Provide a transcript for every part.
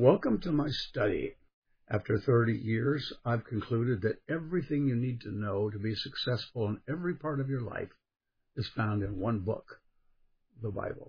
Welcome to my study. After 30 years, I've concluded that everything you need to know to be successful in every part of your life is found in one book, the Bible.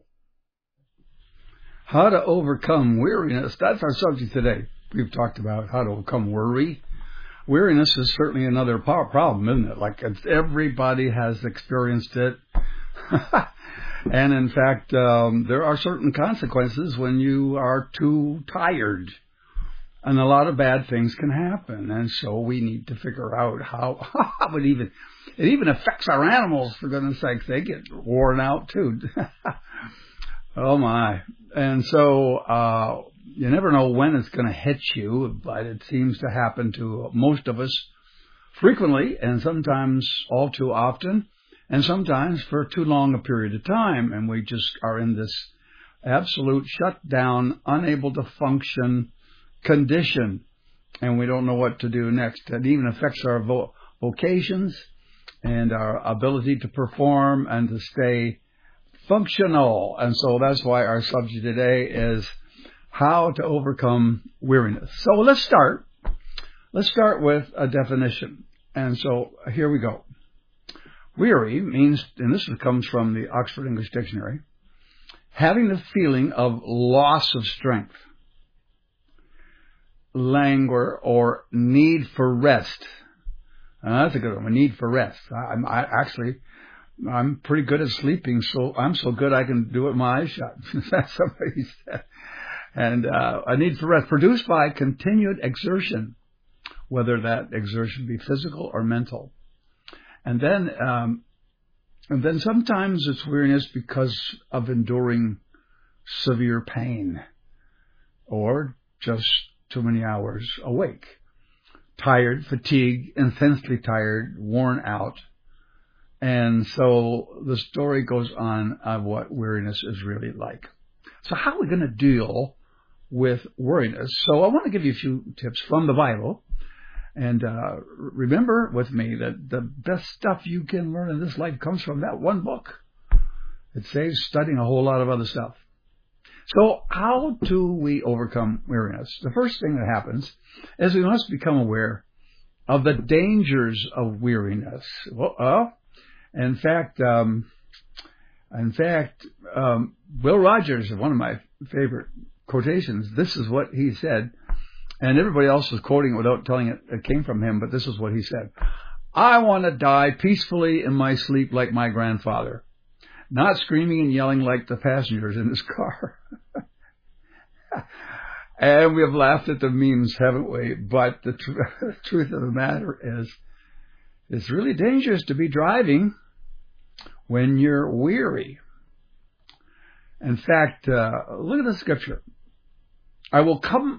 How to overcome weariness. That's our subject today. We've talked about how to overcome worry. Weariness is certainly another problem, isn't it? Like everybody has experienced it. And in fact, there are certain consequences when you are too tired. And a lot of bad things can happen. And so we need to figure out how it even affects our animals, for goodness sakes. They get worn out too. Oh my. And so, you never know when it's going to hit you, but it seems to happen to most of us frequently and sometimes all too often and sometimes for too long a period of time. And we just are in this absolute shutdown, unable to function condition, and we don't know what to do next. It even affects our vocations and our ability to perform and to stay functional. And so that's why our subject today is how to overcome weariness. So let's start with a definition. And so here we go. Weary means, and this comes from the Oxford English Dictionary, having the feeling of loss of strength, languor, or need for rest. That's a good one. A need for rest. I'm pretty good at sleeping, so I'm so good I can do it with my eyes shut. That's somebody said. And a need for rest produced by continued exertion, whether that exertion be physical or mental. And then sometimes it's weariness because of enduring severe pain or just too many hours awake. Tired, fatigued, intensely tired, worn out. And so the story goes on of what weariness is really like. So how are we going to deal with weariness? So I want to give you a few tips from the Bible. And remember with me that the best stuff you can learn in this life comes from that one book. It saves studying a whole lot of other stuff. So how do we overcome weariness? The first thing that happens is we must become aware of the dangers of weariness. In fact, Will Rogers, one of my favorite quotations, this is what he said. And everybody else was quoting it without telling it came from him, but this is what he said. I want to die peacefully in my sleep like my grandfather, not screaming and yelling like the passengers in his car. And we have laughed at the memes, haven't we? But the truth of the matter is, it's really dangerous to be driving when you're weary. In fact, look at the scripture. I will come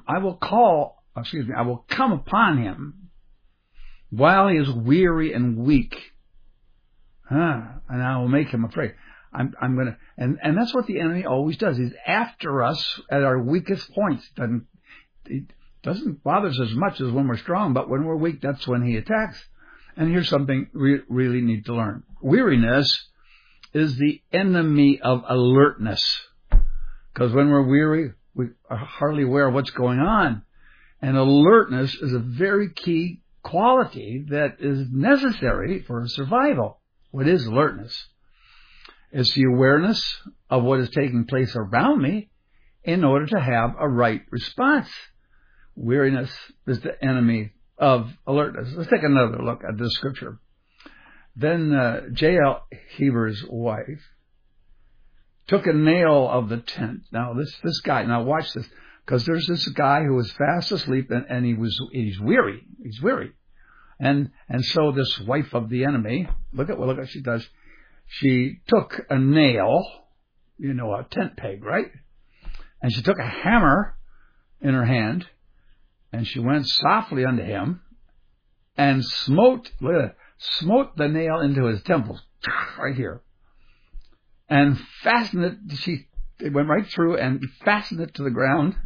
upon him while he is weary and weak. And I will make him afraid. And that's what the enemy always does. He's after us at our weakest points. It doesn't bother us as much as when we're strong, but when we're weak, that's when he attacks. And here's something we really need to learn. Weariness is the enemy of alertness. Because when we're weary, we are hardly aware of what's going on. And alertness is a very key quality that is necessary for survival. What is alertness? It's the awareness of what is taking place around me in order to have a right response. Weariness is the enemy of alertness. Let's take another look at this scripture. Then J.L. Heber's wife took a nail of the tent. Now this guy, now watch this, because there's this guy who was fast asleep and he's weary. He's weary. And so this wife of the enemy, look at what she does. She took a nail, a tent peg, right? And she took a hammer in her hand and she went softly unto him and smote the nail into his temples, right here. And fastened it, it went right through and fastened it to the ground.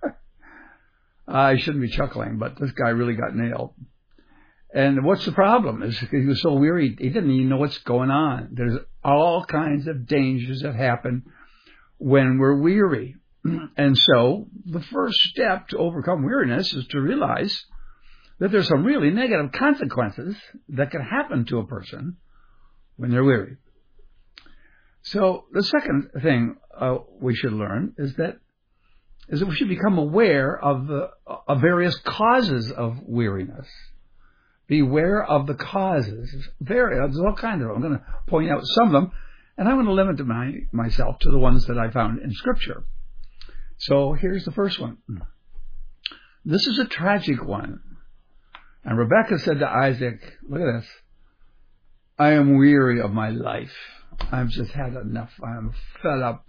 I shouldn't be chuckling, but this guy really got nailed. And what's the problem? Is he was so weary, he didn't even know what's going on. There's all kinds of dangers that happen when we're weary. And so the first step to overcome weariness is to realize that there's some really negative consequences that can happen to a person when they're weary. So the second thing we should learn is that we should become aware of the various causes of weariness. Beware of the causes. There's all kinds of them. I'm going to point out some of them, and I'm going to limit myself to the ones that I found in Scripture. So here's the first one. This is a tragic one. And Rebekah said to Isaac, look at this, I am weary of my life. I've just had enough. I'm fed up.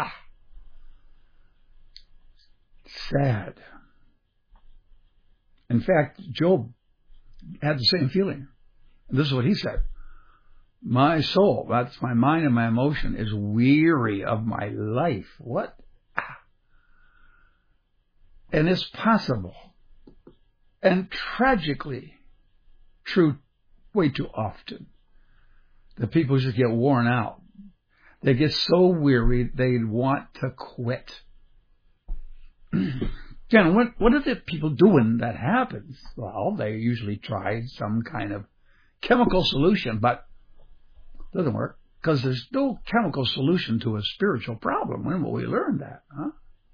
Sad. In fact, Job had the same feeling. This is what he said. My soul, that's my mind and my emotion, is weary of my life. What? And it's possible, and tragically true way too often, that people just get worn out. They get so weary they want to quit. Again, what do the people do when that happens? Well, they usually try some kind of chemical solution, but it doesn't work because there's no chemical solution to a spiritual problem. When will we learn that? Huh?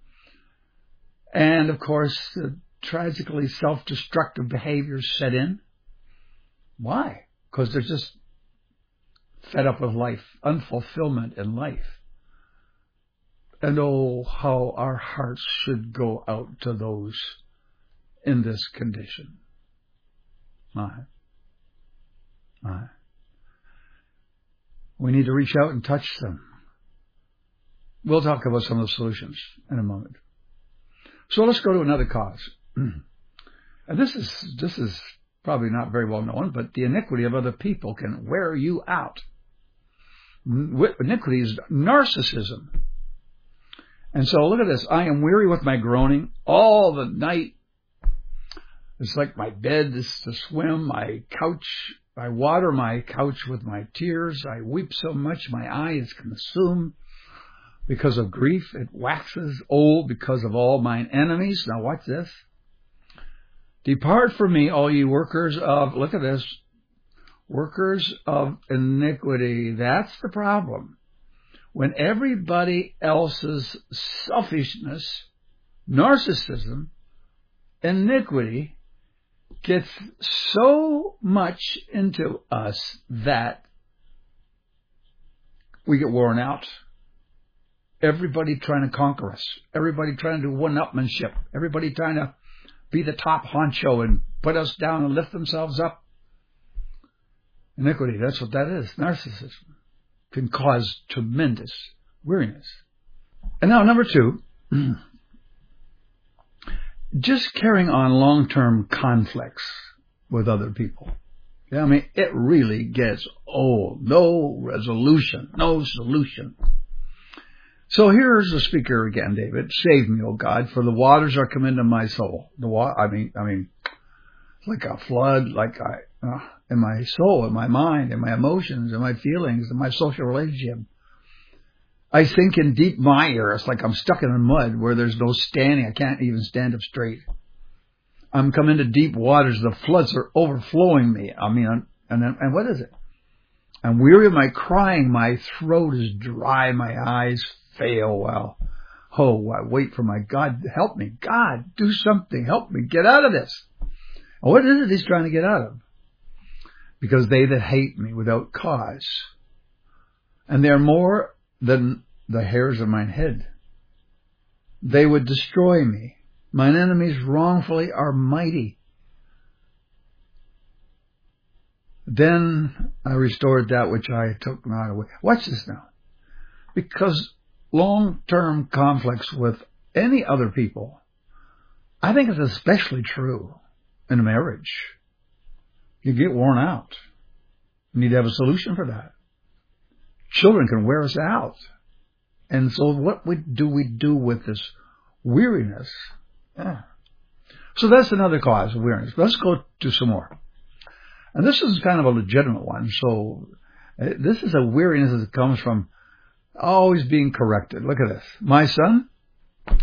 And of course, tragically self-destructive behaviors set in. Why? Because they're just fed up with life, unfulfillment in life. And oh, how our hearts should go out to those in this condition. We need to reach out and touch them. We'll talk about some of the solutions in a moment. So let's go to another cause. And this is probably not very well known, but the iniquity of other people can wear you out. Iniquity is narcissism. And so look at this. I am weary with my groaning all the night. It's like my bed is to swim, my couch, I water my couch with my tears. I weep so much my eye is consumed. Because of grief, it waxes old because of all mine enemies. Now watch this. Depart from me, all you workers of, look at this, workers of iniquity. That's the problem. When everybody else's selfishness, narcissism, iniquity gets so much into us that we get worn out. Everybody trying to conquer us. Everybody trying to do one-upmanship. Everybody trying to be the top honcho and put us down and lift themselves up. Iniquity, that's what that is. Narcissism can cause tremendous weariness. And now, number 2, just carrying on long-term conflicts with other people. Yeah, I mean, it really gets old. No resolution, no solution. So here's the speaker again, David. Save me, O God, for the waters are come into my soul. I mean, it's like a flood, in my soul, in my mind, in my emotions, in my feelings, in my social relationship. I sink in deep mire. It's like I'm stuck in the mud where there's no standing. I can't even stand up straight. I'm come into deep waters. The floods are overflowing me. And what is it? I'm weary of my crying. My throat is dry. My eyes fail. Well, I wait for my God to help me. God, do something. Help me get out of this. And what is it he's trying to get out of? Because they that hate me without cause, and they're more than the hairs of mine head, they would destroy me. Mine enemies wrongfully are mighty. Then I restored that which I took not away. Watch this now. Because long-term conflicts with any other people, I think it's especially true in a marriage. You get worn out. You need to have a solution for that. Children can wear us out. And so what do we do with this weariness? So that's another cause of weariness. Let's go to some more. And this is kind of a legitimate one. So this is a weariness that comes from always being corrected. Look at this. My son,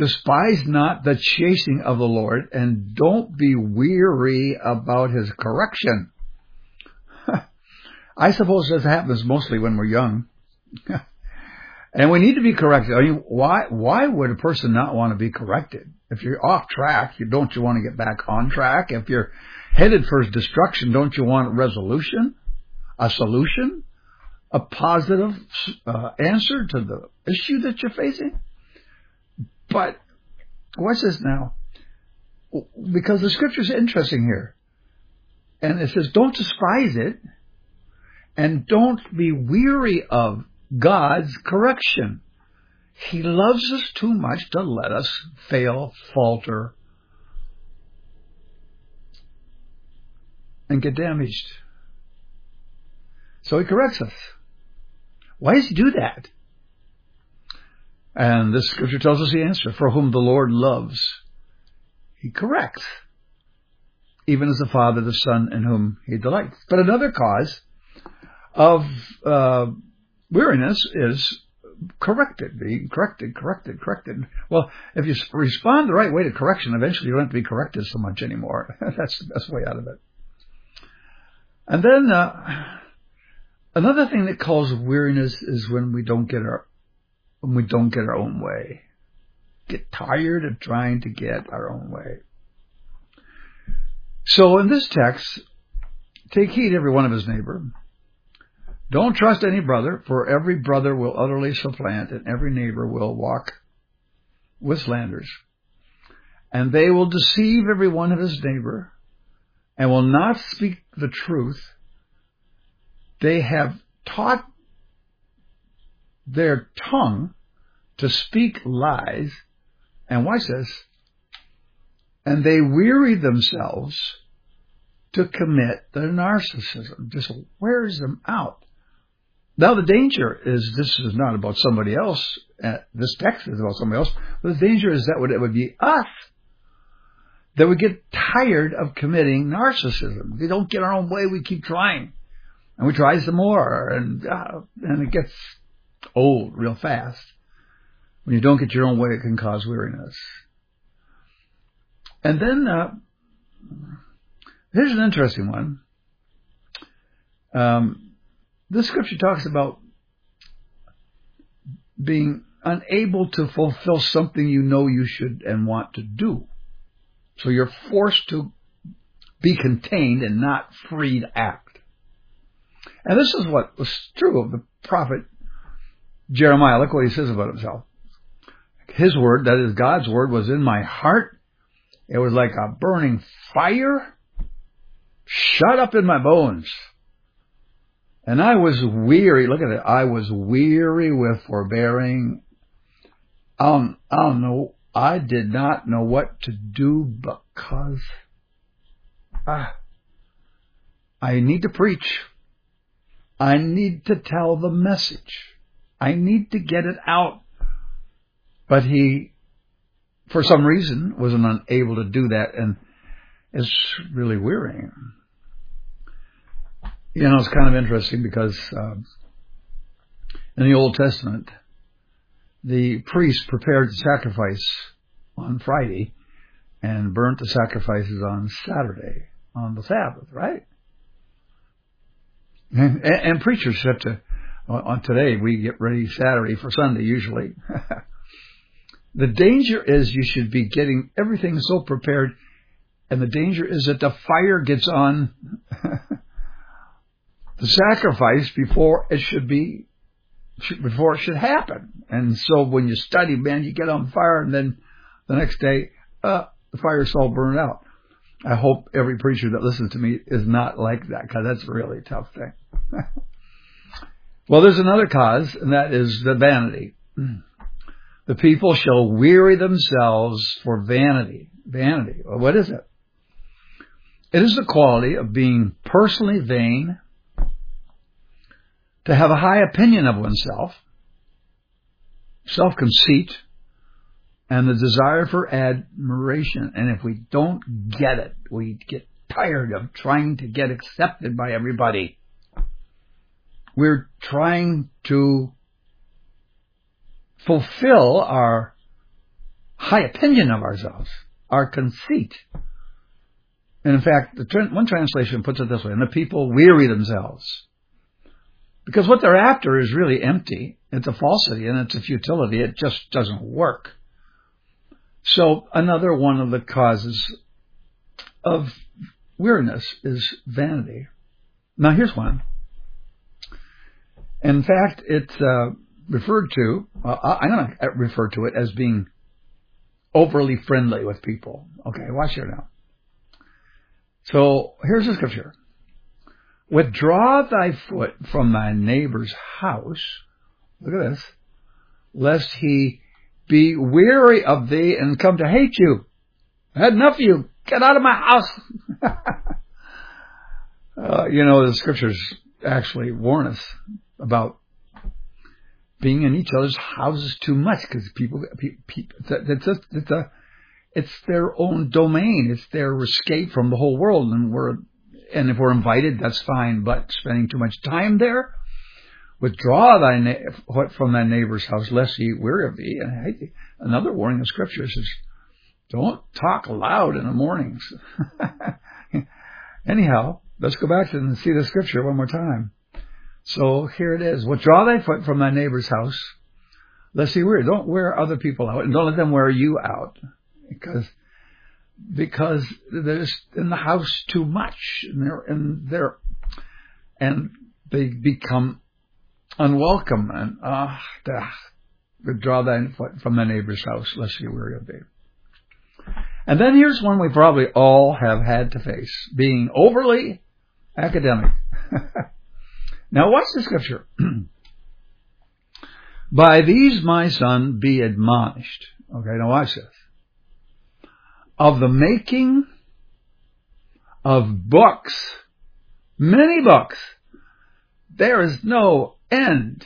Despise not the chastening of the Lord, and don't be weary about his correction. I suppose this happens mostly when we're young. And we need to be corrected. I mean, why would a person not want to be corrected? If you're off track, don't you want to get back on track? If you're headed for destruction, don't you want a resolution, a solution, a positive answer to the issue that you're facing? But watch this now, because the scripture is interesting here. And it says, don't despise it, and don't be weary of God's correction. He loves us too much to let us fail, falter, and get damaged. So he corrects us. Why does he do that? And this scripture tells us the answer. For whom the Lord loves, he corrects, even as the Father, the Son, in whom he delights. But another cause of weariness is being corrected. Well, if you respond the right way to correction, eventually you don't have to be corrected so much anymore. That's the best way out of it. And then another thing that causes weariness is when we don't get our own way. Get tired of trying to get our own way. So in this text, take heed every one of his neighbor. Don't trust any brother, for every brother will utterly supplant, and every neighbor will walk with slanders. And they will deceive every one of his neighbor, and will not speak the truth. They have taught their tongue to speak lies, and watch this, and they weary themselves to commit their narcissism. Just wears them out. Now the danger is, this is not about somebody else, this text is about somebody else, but the danger is that it would be us that would get tired of committing narcissism. We don't get our own way, we keep trying. And we try some more, and it gets old real fast. When you don't get your own way, it can cause weariness. And then, here's an interesting one. This scripture talks about being unable to fulfill something you know you should and want to do. So you're forced to be contained and not free to act. And this is what was true of the prophet Jeremiah. Look what he says about himself. His word, that is God's word, was in my heart. It was like a burning fire shut up in my bones. And I was weary. Look at it. I was weary with forbearing. I did not know what to do because I need to preach. I need to tell the message. I need to get it out. But he, for some reason, was unable to do that, and it's really wearying. You know, it's kind of interesting because in the Old Testament, the priest prepared the sacrifice on Friday and burnt the sacrifices on Saturday, on the Sabbath, right? And preachers have to, on today, we get ready Saturday for Sunday usually. The danger is you should be getting everything so prepared, and the danger is that the fire gets on the sacrifice before it should happen. And so when you study, man, you get on fire, and then the next day, the fire's all burned out. I hope every preacher that listens to me is not like that, because that's a really tough thing. Well, there's another cause, and that is the vanity. The people shall weary themselves for vanity. Vanity. Well, what is it? It is the quality of being personally vain, to have a high opinion of oneself, self-conceit, and the desire for admiration. And if we don't get it, we get tired of trying to get accepted by everybody. We're trying to fulfill our high opinion of ourselves, our conceit. And in fact, one translation puts it this way, and the people weary themselves. Because what they're after is really empty. It's a falsity and it's a futility. It just doesn't work. So another one of the causes of weariness is vanity. Now here's one. In fact, it's referred to, I'm going to refer to it as being overly friendly with people. Okay, watch here now. So here's the scripture. Withdraw thy foot from thy neighbor's house. Look at this. Lest he be weary of thee and come to hate you. I had enough of you. Get out of my house. The scriptures actually warn us about being in each other's houses too much, because people it's their own domain. It's their escape from the whole world, and if we're invited, that's fine. But spending too much time there, withdraw from thy neighbor's house, lest he weary of thee and hate thee. Another warning of Scripture says, don't talk loud in the mornings. Anyhow, let's go back and see the Scripture one more time. So here it is. Withdraw thy foot from thy neighbor's house, lest he weary. Don't wear other people out, and don't let them wear you out, because there's in the house too much, and they become unwelcome. And withdraw thy foot from thy neighbor's house, lest he weary of thee. And then here's one we probably all have had to face: being overly academic. Now watch the scripture. By these, my son, be admonished. Okay, now watch this. Of the making of books, many books, there is no end.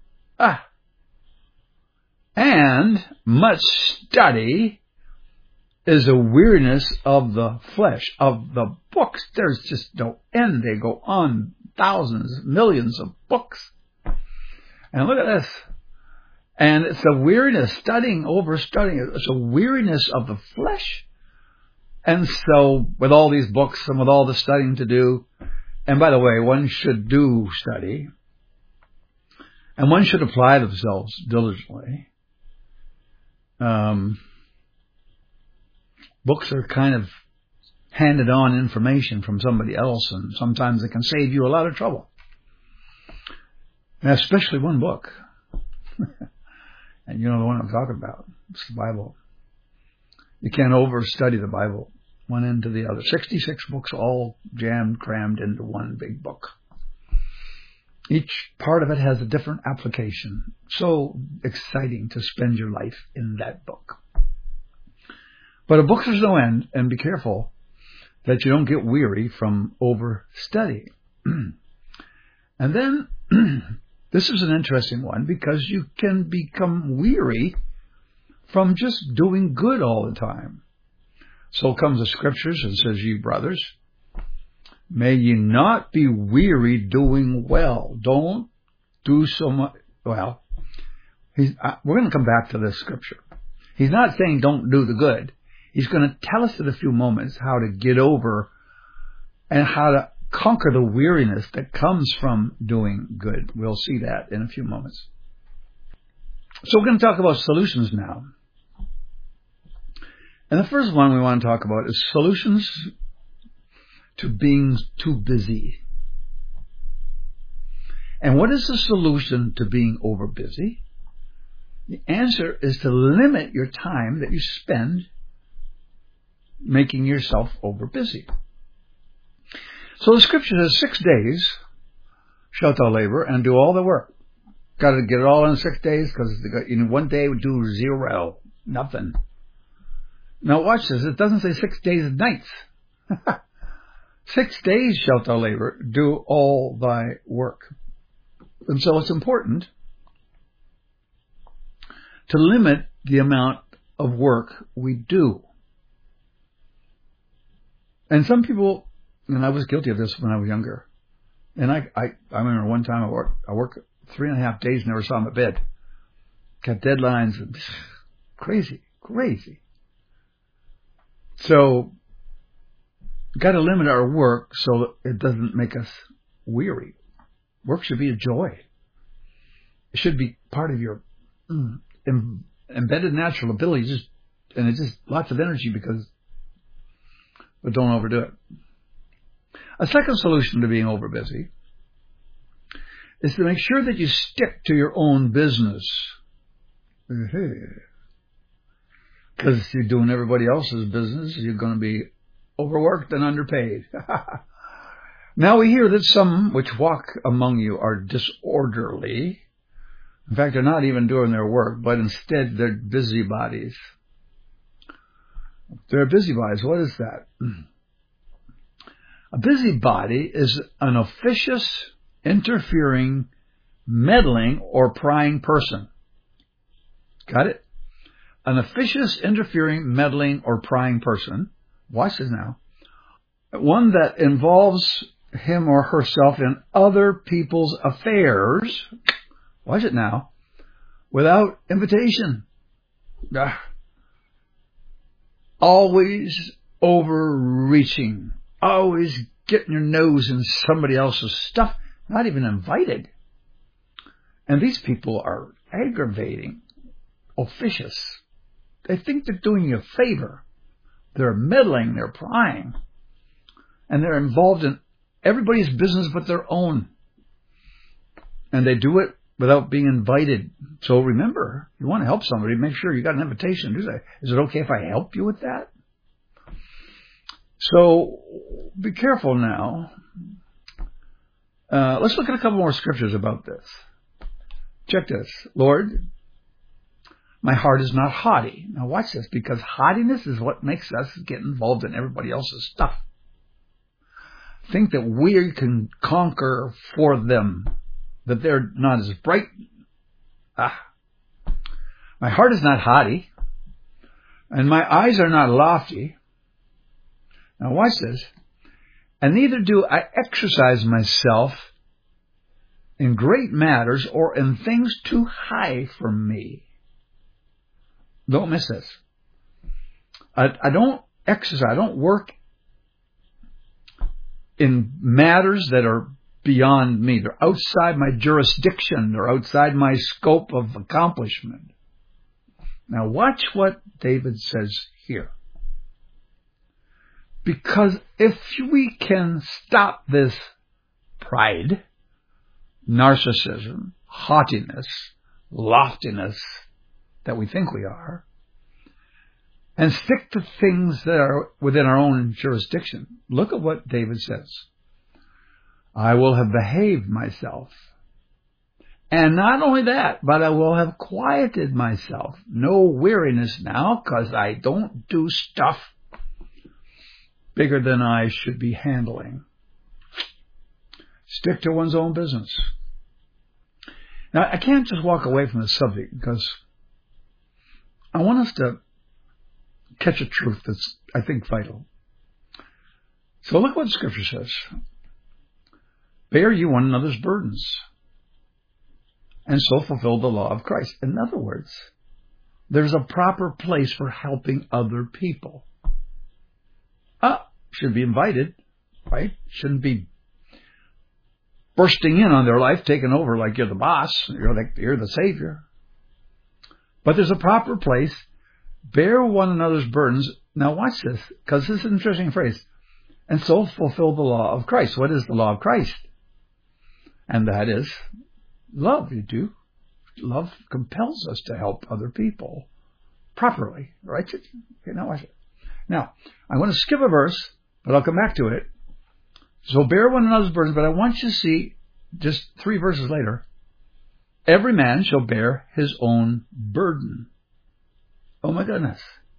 And much study is a weariness of the flesh. Of the books, there's just no end. They go on, thousands, millions of books. And look at this. And it's a weariness, overstudying. It's a weariness of the flesh. And so, with all these books and with all the studying to do, and by the way, one should do study, and one should apply themselves diligently. Books are kind of handed on information from somebody else, and sometimes it can save you a lot of trouble. And especially one book. And you know the one I'm talking about. It's the Bible. You can't overstudy the Bible, one end to the other. 66 books all crammed into one big book. Each part of it has a different application. So exciting to spend your life in that book. But a book there's no end, and be careful that you don't get weary from overstudy. And then, this is an interesting one, because you can become weary from just doing good all the time. So comes the scriptures and says, ye brothers, may ye not be weary doing well. Don't do so much. Well, we're going to come back to this scripture. He's not saying don't do the good. He's going to tell us in a few moments how to get over and how to conquer the weariness that comes from doing good. We'll see that in a few moments. So we're going to talk about solutions now. And the first one we want to talk about is solutions to being too busy. And what is the solution to being over busy? The answer is to limit your time that you spend making yourself over busy. So the scripture says 6 days shalt thou labor and do all the work. Got to get it all in 6 days, because in 1 day would do zero, nothing. Now watch this. It doesn't say 6 days and nights. 6 days shalt thou labor, do all thy work. And so it's important to limit the amount of work we do. And some people, and I was guilty of this when I was younger, and I remember one time I worked 3.5 days, never saw my bed. Got deadlines, and crazy. crazy. So, got to limit our work so it doesn't make us weary. Work should be a joy. It should be part of your embedded natural ability, and it's just lots of energy but don't overdo it. A second solution to being overbusy is to make sure that you stick to your own business. Because you're doing everybody else's business, you're going to be overworked and underpaid. Now we hear that some which walk among you are disorderly. In fact, they're not even doing their work, but instead they're busybodies. They're busybodies. What is that? A busybody is an officious, interfering, meddling, or prying person. Got it? An officious, interfering, meddling, or prying person. Watch this now. One that involves him or herself in other people's affairs. Watch it now. Without invitation. Always overreaching. Always getting your nose in somebody else's stuff. Not even invited. And these people are aggravating. Officious. They think they're doing you a favor. They're meddling. They're prying. And they're involved in everybody's business but their own. And they do it without being invited. So remember, you want to help somebody, make sure you got an invitation. Is it okay if I help you with that? So be careful now. Let's look at a couple more scriptures about this. Check this. Lord, my heart is not haughty. Now watch this, because haughtiness is what makes us get involved in everybody else's stuff. Think that we can conquer for them, that they're not as bright. My heart is not haughty, and my eyes are not lofty. Now watch this. And neither do I exercise myself in great matters or in things too high for me. Don't miss this. I don't exercise, I don't work in matters that are beyond me. They're outside my jurisdiction. They're outside my scope of accomplishment. Now watch what David says here. Because if we can stop this pride, narcissism, haughtiness, loftiness that we think we are, and stick to things that are within our own jurisdiction, look at what David says. I will have behaved myself. And not only that, but I will have quieted myself. No weariness now, because I don't do stuff bigger than I should be handling. Stick to one's own business. Now, I can't just walk away from the subject because I want us to catch a truth that's, I think, vital. So look what Scripture says. Bear you one another's burdens, and so fulfill the law of Christ. In other words, there's a proper place for helping other people. Should be invited, right? Shouldn't be bursting in on their life, taking over like you're the boss, you're the savior. But there's a proper place. Bear one another's burdens. Now watch this, because this is an interesting phrase. And so fulfill the law of Christ. What is the law of Christ? And that is love. You do. Love compels us to help other people properly, right? Okay, now watch it. Now, I'm going to skip a verse, but I'll come back to it. So bear one another's burdens, but I want you to see, just 3 verses later, every man shall bear his own burden. Oh my goodness.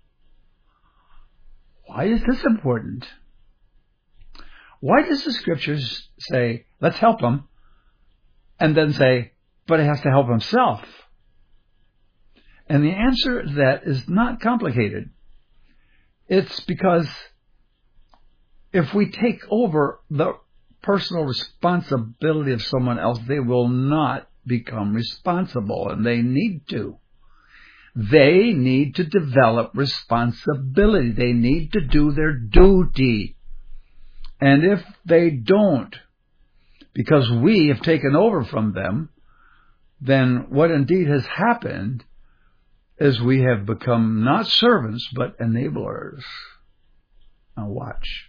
Why is this important? Why does the Scriptures say, let's help him, and then say, but he has to help himself? And the answer to that is not complicated. It's because if we take over the personal responsibility of someone else, they will not become responsible, and they need to. They need to develop responsibility. They need to do their duty. And if they don't, because we have taken over from them, then what indeed has happened is we have become not servants, but enablers. Now watch.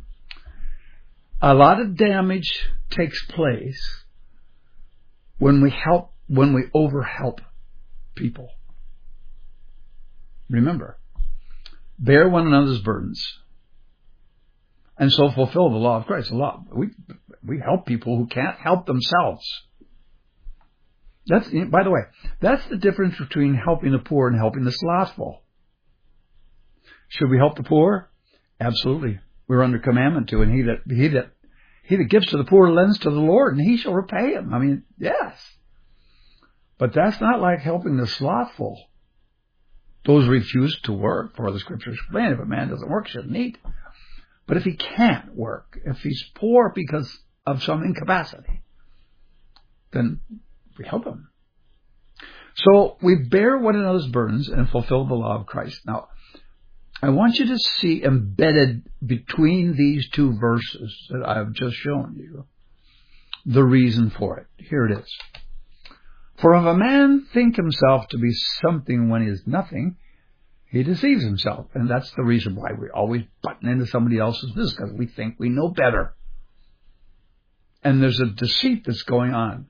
A lot of damage takes place when we overhelp people. Remember, bear one another's burdens, and so fulfill the law of Christ. We help people who can't help themselves. By the way, that's the difference between helping the poor and helping the slothful. Should we help the poor? Absolutely. We're under commandment to, and he that gives to the poor lends to the Lord, and he shall repay him. I mean, yes. But that's not like helping the slothful. Those refuse to work, for the scriptures explain, if a man doesn't work, he shouldn't eat. But if he can't work, if he's poor because of some incapacity, then we help him. So we bear one another's burdens and fulfill the law of Christ. Now, I want you to see embedded between these two verses that I've just shown you the reason for it. Here it is. For if a man think himself to be something when he is nothing, he deceives himself. And that's the reason why we always button into somebody else's business, because we think we know better. And there's a deceit that's going on.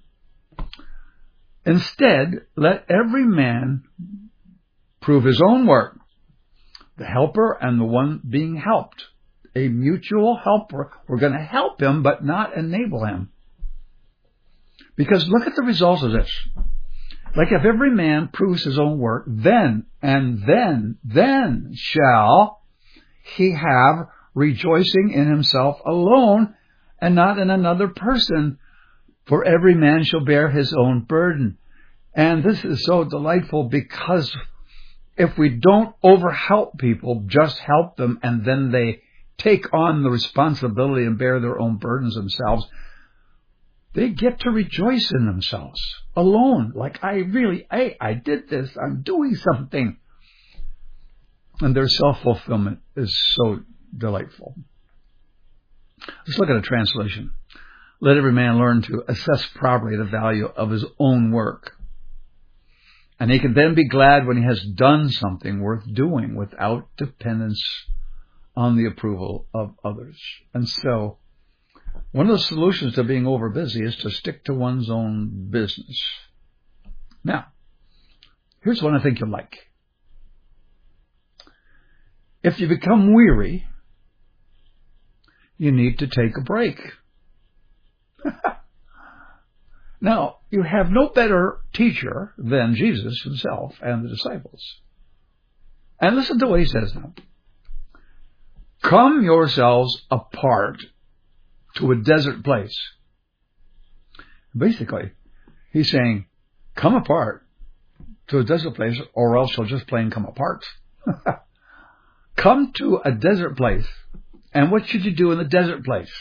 Instead, let every man prove his own work, the helper and the one being helped. A mutual helper. We're going to help him, but not enable him. Because look at the results of this. Like if every man proves his own work, then shall he have rejoicing in himself alone and not in another person. For every man shall bear his own burden. And this is so delightful, because if we don't overhelp people, just help them, and then they take on the responsibility and bear their own burdens themselves, they get to rejoice in themselves alone. Like, I did this. I'm doing something. And their self-fulfillment is so delightful. Let's look at a translation. Let every man learn to assess properly the value of his own work. And he can then be glad when he has done something worth doing without dependence on the approval of others. And so, one of the solutions to being overbusy is to stick to one's own business. Now, here's one I think you'll like. If you become weary, you need to take a break. Now, you have no better teacher than Jesus himself and the disciples. And listen to what he says now. Come yourselves apart to a desert place. Basically, he's saying, come apart to a desert place, or else you'll just plain come apart. Come to a desert place. And what should you do in the desert place?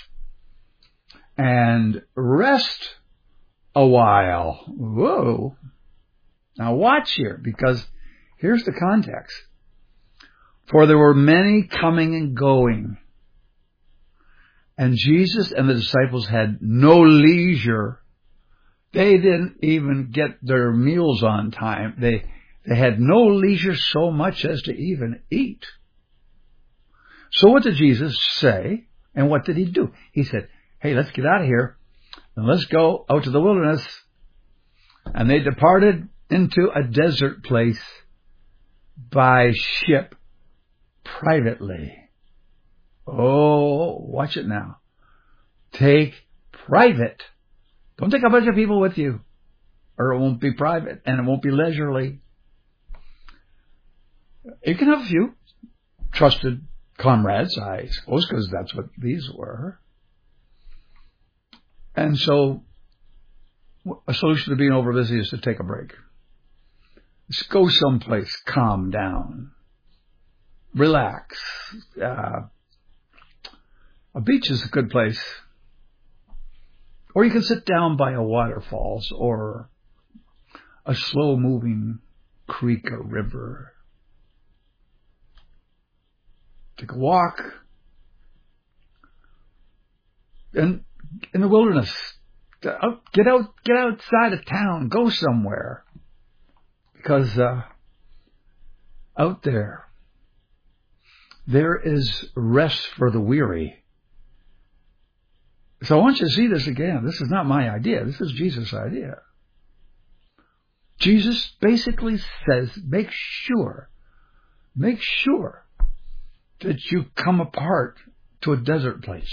And rest a while. Whoa. Now watch here, because here's the context. For there were many coming and going, and Jesus and the disciples had no leisure. They didn't even get their meals on time. They had no leisure so much as to even eat. So what did Jesus say? And what did he do? He said, hey, let's get out of here and let's go out to the wilderness. And they departed into a desert place by ship privately. Oh, watch it now. Take private. Don't take a bunch of people with you, or it won't be private and it won't be leisurely. You can have a few trusted comrades, I suppose, because that's what these were. And so a solution to being overbusy is to take a break. Just go someplace, calm down, relax. A beach is a good place. Or you can sit down by a waterfalls or a slow-moving creek or river. Take a walk. And in the wilderness, get outside of town, go somewhere. Because out there is rest for the weary. So I want you to see this again. This is not my idea. This is Jesus' idea. Jesus basically says, make sure that you come apart to a desert place,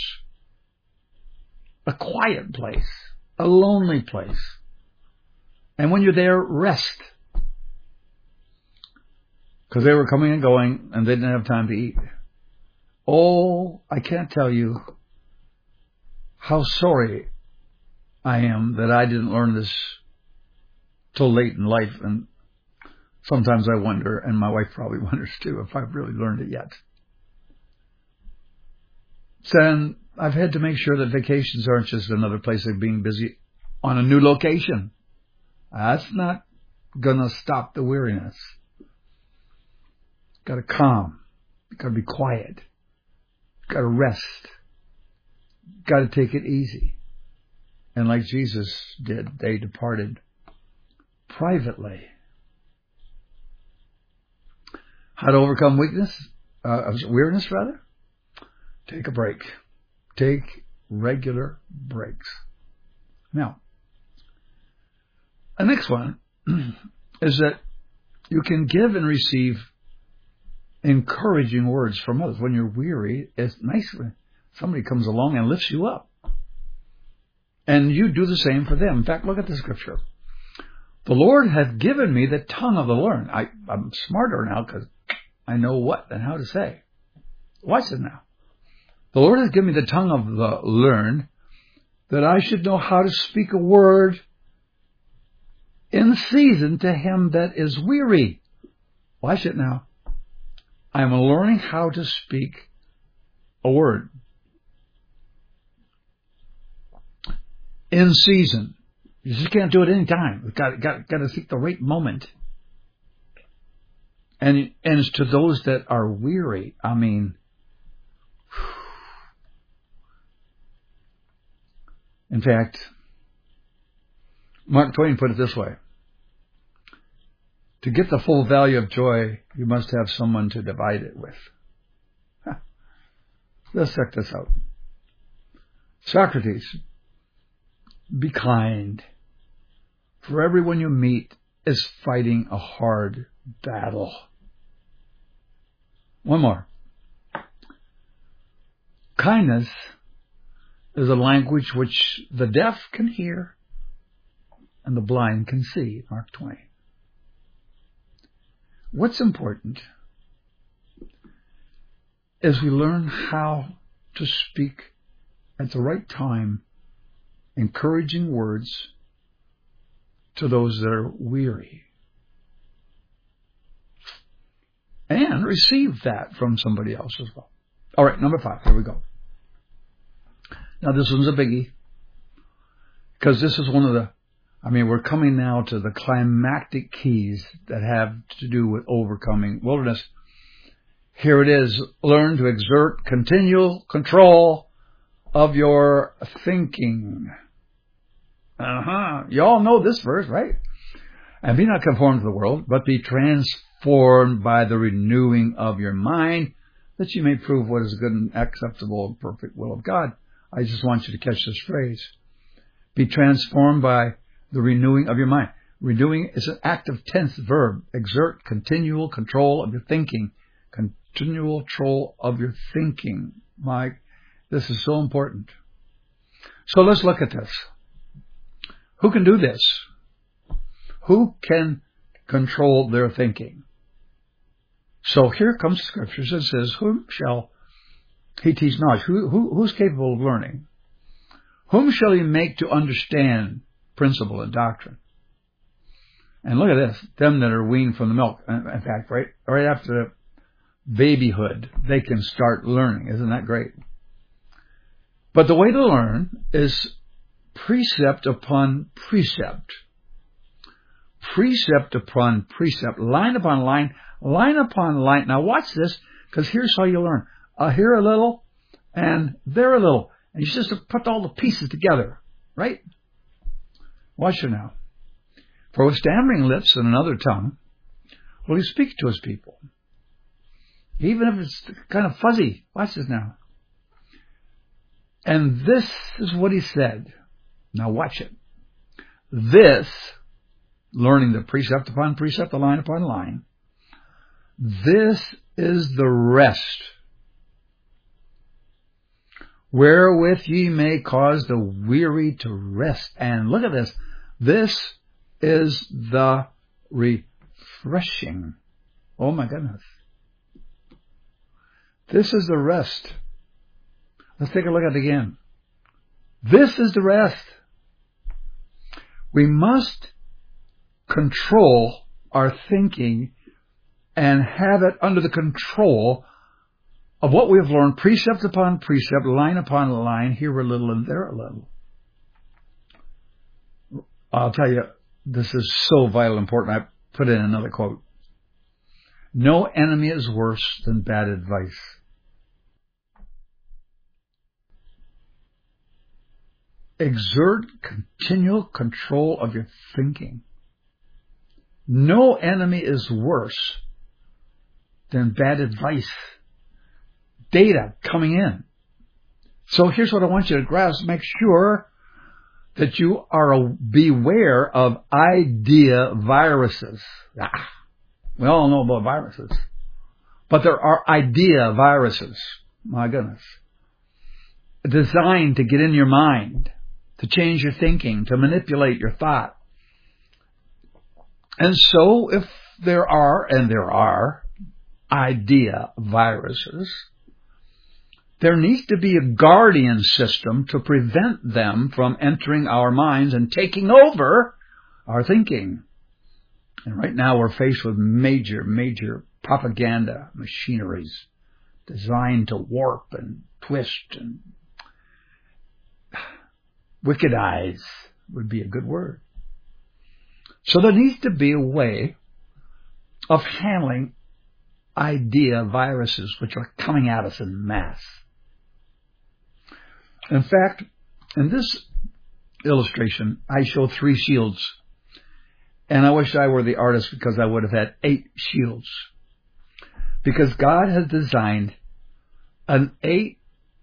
a quiet place, a lonely place. And when you're there, rest. Because they were coming and going and they didn't have time to eat. Oh, I can't tell you how sorry I am that I didn't learn this till late in life. And sometimes I wonder, and my wife probably wonders too, if I've really learned it yet. So I've had to make sure that vacations aren't just another place of being busy on a new location. That's not going to stop the weariness. Got to calm. Got to be quiet. Got to rest. Got to take it easy. And like Jesus did, they departed privately. How to overcome weariness rather? Take a break. Take regular breaks. Now, the next one is that you can give and receive encouraging words from others. When you're weary, it's nice when somebody comes along and lifts you up. And you do the same for them. In fact, look at the scripture. The Lord hath given me the tongue of the learned. I'm smarter now because I know what and how to say. Watch it now. The Lord has given me the tongue of the learned, that I should know how to speak a word in season to him that is weary. Watch it now. I am learning how to speak a word in season. You just can't do it any time. You've got to seek the right moment. And it's to those that are weary. I mean, in fact, Mark Twain put it this way. To get the full value of joy, you must have someone to divide it with. Let's check this out. Socrates, be kind, for everyone you meet is fighting a hard battle. One more. Kindness is a language which the deaf can hear and the blind can see. Mark Twain. What's important is we learn how to speak at the right time encouraging words to those that are weary. And receive that from somebody else as well. All right, number 5. Here we go. Now this one's a biggie. Because this is one of the, we're coming now to the climactic keys that have to do with overcoming wilderness. Here it is. Learn to exert continual control of your thinking. You all know this verse, right? And be not conformed to the world, but be transformed by the renewing of your mind, that you may prove what is good and acceptable and perfect will of God. I just want you to catch this phrase. Be transformed by the renewing of your mind. Renewing is an active tense verb. Exert continual control of your thinking. Continual control of your thinking. Mike, this is so important. So let's look at this. Who can do this? Who can control their thinking? So here comes scriptures that says, whom shall he teach knowledge? Who's capable of learning? Whom shall he make to understand principle and doctrine? And look at this. Them that are weaned from the milk. In fact, right after babyhood, they can start learning. Isn't that great? But the way to learn is precept upon precept. precept upon precept, line upon line, line upon line. Now watch this, because here's how you learn. Here a little, and there a little. And you just put all the pieces together, right? Watch it now. For with stammering lips and another tongue will he speak to his people. Even if it's kind of fuzzy. Watch this now. And this is what he said. Now watch it. This, learning the precept upon precept, the line upon line, this is the rest wherewith ye may cause the weary to rest. And look at this. This is the refreshing. Oh my goodness. This is the rest. Let's take a look at it again. This is the rest. We must control our thinking and have it under the control of what we have learned, precept upon precept, line upon line, here a little and there a little. I'll tell you, this is so vital important. I put in another quote. No enemy is worse than bad advice. Exert continual control of your thinking. No enemy is worse than bad advice. Data coming in. So here's what I want you to grasp. Make sure that you are beware of idea viruses. We all know about viruses. But there are idea viruses. My goodness. Designed to get in your mind, to change your thinking, to manipulate your thought. And so if there are, and there are, idea viruses, there needs to be a guardian system to prevent them from entering our minds and taking over our thinking. And right now we're faced with major propaganda machineries designed to warp and twist and wickedize would be a good word. So there needs to be a way of handling idea viruses which are coming at us in mass. In fact, in this illustration, I show 3 shields. And I wish I were the artist, because I would have had 8 shields. Because God has designed an 8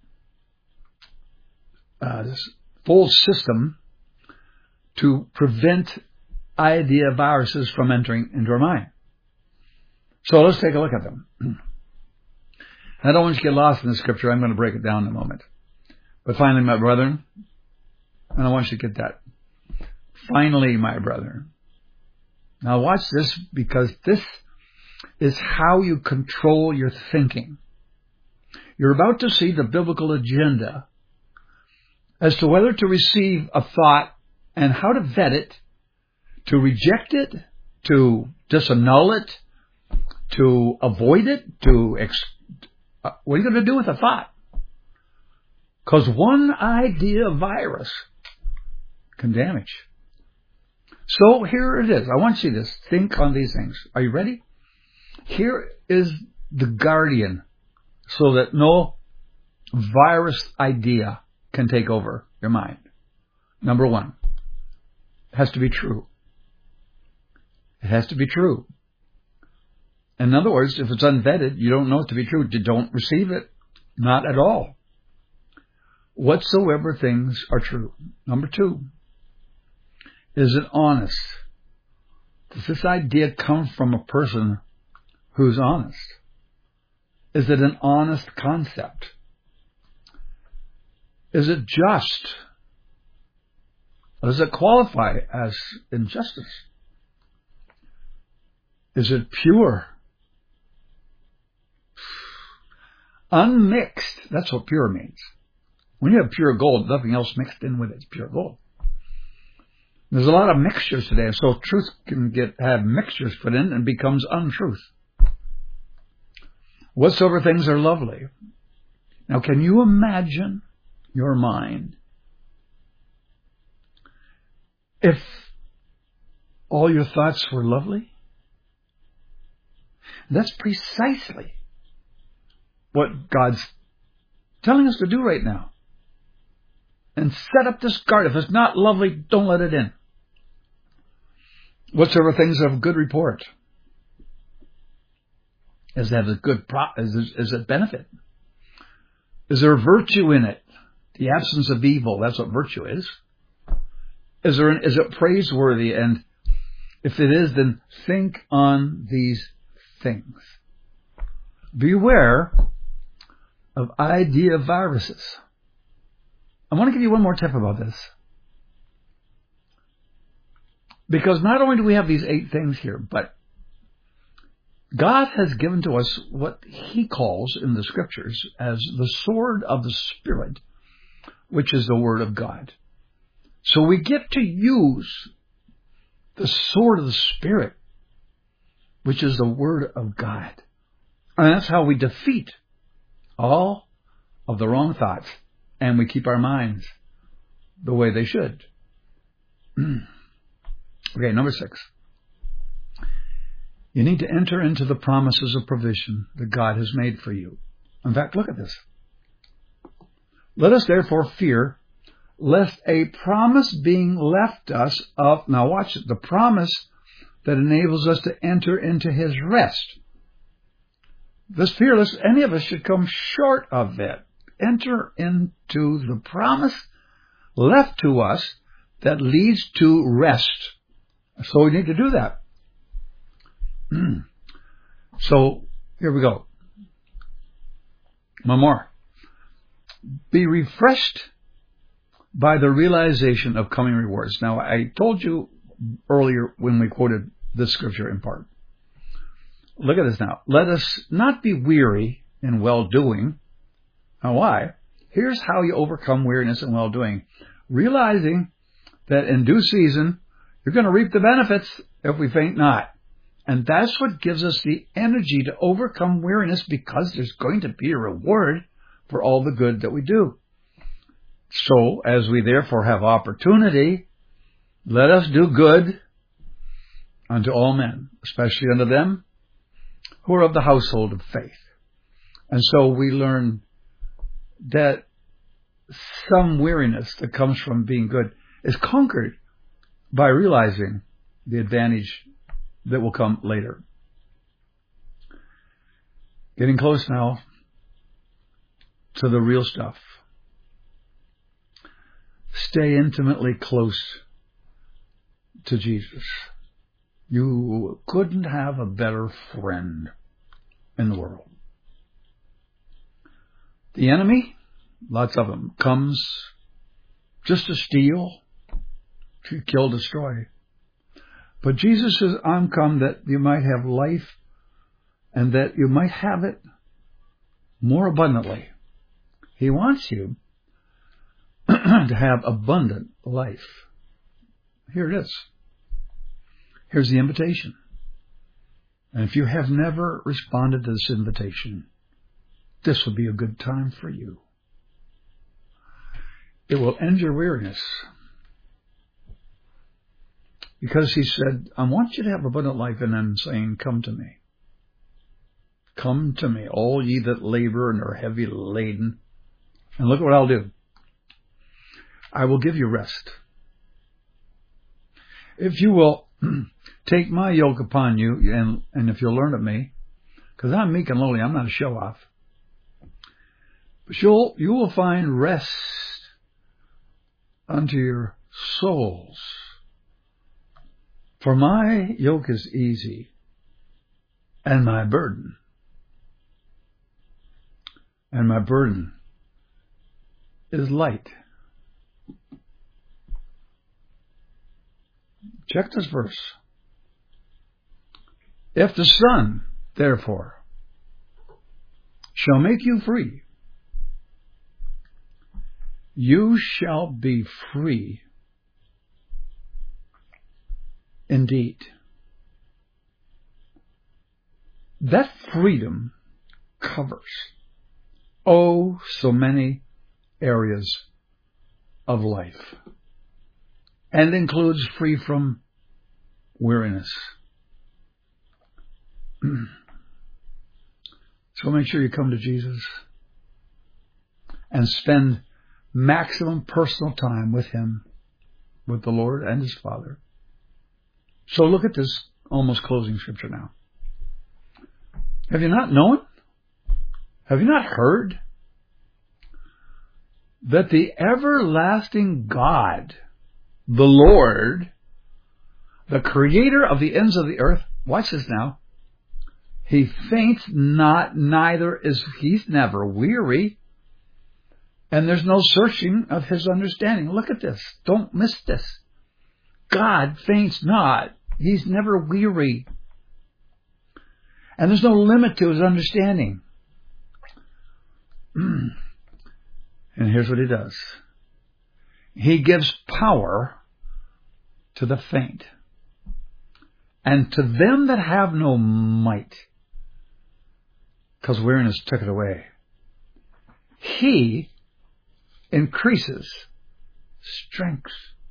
full system to prevent idea viruses from entering into our mind. So let's take a look at them. I don't want you to get lost in the scripture. I'm going to break it down in a moment. But finally, my brethren, and I want you to get that. Finally, my brethren. Now watch this, because this is how you control your thinking. You're about to see the biblical agenda as to whether to receive a thought and how to vet it, to reject it, to disannul it, to avoid it, what are you going to do with a thought? Because one idea virus can damage. So here it is. I want you to think on these things. Are you ready? Here is the guardian so that no virus idea can take over your mind. Number 1, it has to be true. It has to be true. In other words, if it's unvetted, you don't know it to be true. You don't receive it. Not at all. Whatsoever things are true. Number 2, is it honest? Does this idea come from a person who's honest? Is it an honest concept? Is it just? Or does it qualify as injustice? Is it pure? Unmixed. That's what pure means. When you have pure gold, nothing else mixed in with it. It's pure gold. There's a lot of mixtures today, so truth can have mixtures put in and becomes untruth. Whatsoever things are lovely. Now, can you imagine your mind if all your thoughts were lovely? That's precisely what God's telling us to do right now. And set up this guard. If it's not lovely, don't let it in. Whatsoever things are of good report. Is that a good is it benefit? Is there virtue in it? The absence of evil, that's what virtue is. Is it praiseworthy? And if it is, then think on these things. Beware of idea viruses. I want to give you one more tip about this. Because not only do we have these 8 things here, but God has given to us what He calls in the Scriptures as the sword of the Spirit, which is the Word of God. So we get to use the sword of the Spirit, which is the Word of God. And that's how we defeat all of the wrong thoughts, and we keep our minds the way they should. Okay, number 6. You need to enter into the promises of provision that God has made for you. In fact, look at this. Let us therefore fear, lest a promise being left us of, now watch it, the promise that enables us to enter into His rest. This fear, lest any of us should come short of it. Enter into the promise left to us that leads to rest. So we need to do that. So, here we go. One more. Be refreshed by the realization of coming rewards. Now, I told you earlier when we quoted this scripture in part. Look at this now. Let us not be weary in well-doing. Now, why? Here's how you overcome weariness in well-doing. Realizing that in due season, you're going to reap the benefits if we faint not. And that's what gives us the energy to overcome weariness, because there's going to be a reward for all the good that we do. So, as we therefore have opportunity, let us do good unto all men, especially unto them who are of the household of faith. And so we learn that some weariness that comes from being good is conquered by realizing the advantage that will come later. Getting close now to the real stuff. Stay intimately close to Jesus. You couldn't have a better friend in the world. The enemy, lots of them, comes just to steal, to kill, destroy. But Jesus says, I'm come that you might have life, and that you might have it more abundantly. He wants you to have abundant life. Here it is. Here's the invitation. And if you have never responded to this invitation, this would be a good time for you. It will end your weariness. Because He said, I want you to have abundant life, and then saying, come to me. Come to me, all ye that labor and are heavy laden. And look what I'll do. I will give you rest. If you will take my yoke upon you, and if you'll learn of me, because I'm meek and lowly, I'm not a show-off. But you will find rest unto your souls. For my yoke is easy, and my burden is light. Check this verse. If the Son, therefore, shall make you free, you shall be free indeed. That freedom covers so many areas of life, and includes free from weariness. So make sure you come to Jesus and spend maximum personal time with Him, with the Lord and His Father. So look at this almost closing scripture now. Have you not known? Have you not heard that the everlasting God, the Lord, the creator of the ends of the earth, watch this now, He faints not, neither is He's never weary, and there's no searching of His understanding. Look at this. Don't miss this. God faints not. He's never weary. And there's no limit to His understanding. And here's what He does. He gives power to the faint, and to them that have no might, because weariness took it away. He increases strength.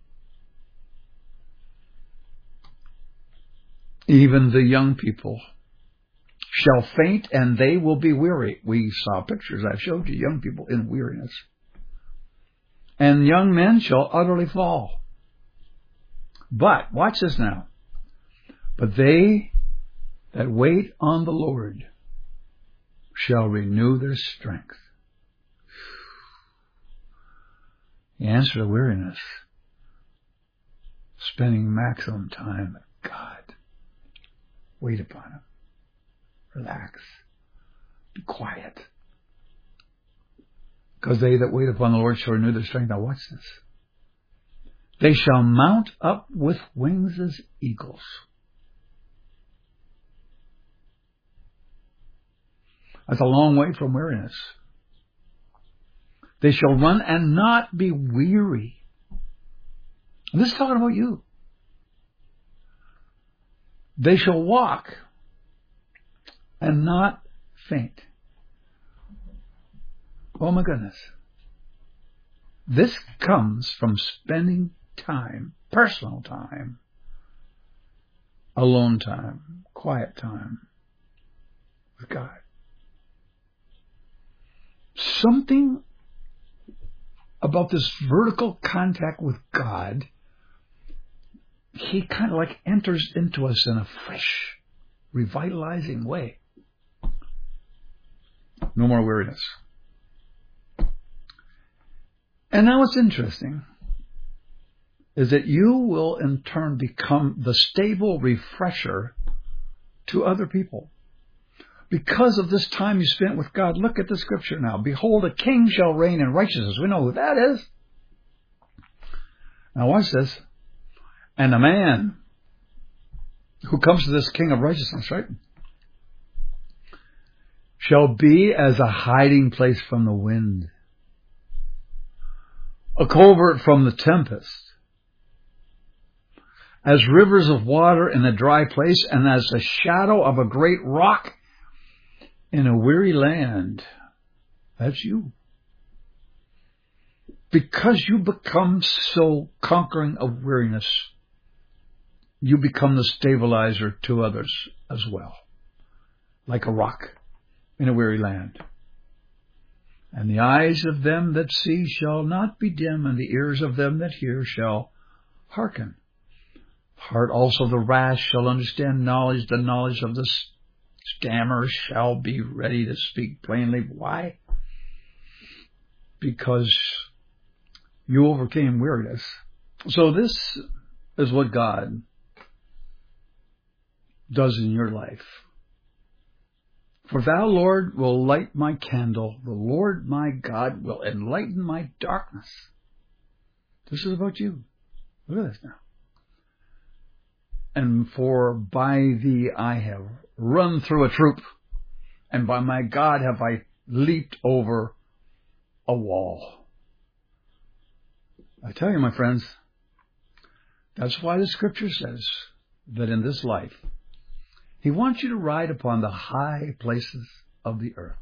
Even the young people shall faint, and they will be weary. We saw pictures, I showed you, young people in weariness. And young men shall utterly fall. But, watch this now. But they that wait on the Lord shall renew their strength. The answer to weariness, spending maximum time with God. Wait upon Him. Relax. Be quiet. Because they that wait upon the Lord shall renew their strength. Now watch this. They shall mount up with wings as eagles. That's a long way from weariness. They shall run and not be weary. And this is talking about you. They shall walk and not faint. Oh my goodness. This comes from spending time, personal time, alone time, quiet time with God. Something about this vertical contact with God, He kind of like enters into us in a fresh, revitalizing way. No more weariness. And now what's interesting is that you will in turn become the stable refresher to other people. Because of this time you spent with God, look at the scripture now. Behold, a king shall reign in righteousness. We know who that is. Now watch this. And a man who comes to this king of righteousness, right, shall be as a hiding place from the wind, a covert from the tempest, as rivers of water in a dry place, and as the shadow of a great rock in a weary land. That's you. Because you become so conquering of weariness, you become the stabilizer to others as well, like a rock in a weary land. And the eyes of them that see shall not be dim, and the ears of them that hear shall hearken. Heart also the rash shall understand knowledge, the knowledge of the stammer shall be ready to speak plainly. Why? Because you overcame weariness. So this is what God does in your life. For thou, Lord, will light my candle. The Lord my God will enlighten my darkness. This is about you. Look at this now. And for by thee I have run through a troop, and by my God have I leaped over a wall. I tell you, my friends, that's why the scripture says that in this life, He wants you to ride upon the high places of the earth.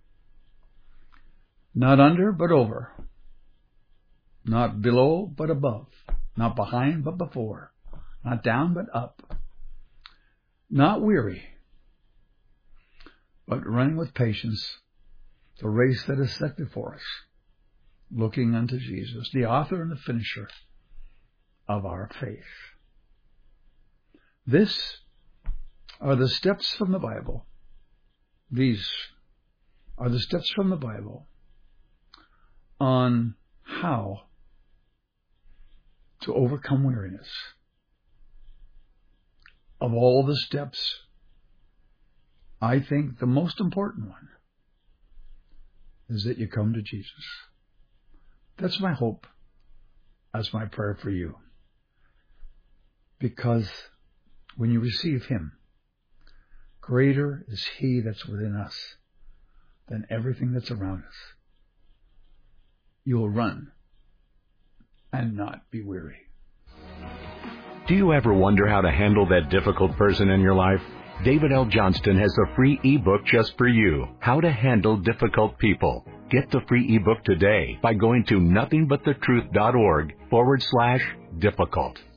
Not under, but over. Not below, but above. Not behind, but before. Not down, but up. Not weary, but running with patience the race that is set before us, looking unto Jesus, the author and the finisher of our faith. This are the steps from the Bible. These are the steps from the Bible on how to overcome weariness. Of all the steps, I think the most important one is that you come to Jesus. That's my hope. That's my prayer for you. Because when you receive Him, greater is He that's within us than everything that's around us. You will run and not be weary. Do you ever wonder how to handle that difficult person in your life? David L. Johnston has a free ebook just for you, How to Handle Difficult People. Get the free ebook today by going to nothingbuthetruth.org/difficult.